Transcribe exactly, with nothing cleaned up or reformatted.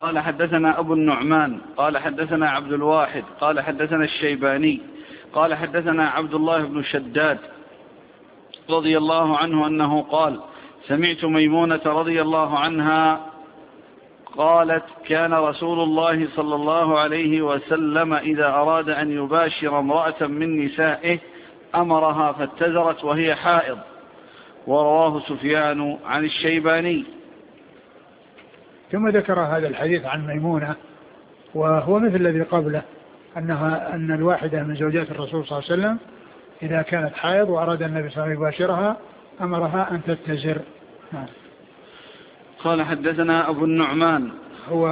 قال حدثنا أبو النعمان قال حدثنا عبد الواحد قال حدثنا الشيباني قال حدثنا عبد الله بن شداد رضي الله عنه أنه قال سمعت ميمونة رضي الله عنها قالت كان رسول الله صلى الله عليه وسلم إذا أراد أن يباشر امرأة من نسائه أمرها فاتزرت وهي حائض. ورواه سفيان عن الشيباني. ثم ذكر هذا الحديث عن ميمونة وهو مثل الذي قبله، أنها أن الواحدة من زوجات الرسول صلى الله عليه وسلم إذا كانت حائض وأراد النبي صلى الله عليه وسلم يباشرها أمرها أن تتزر. قال حدثنا أبو النعمان هو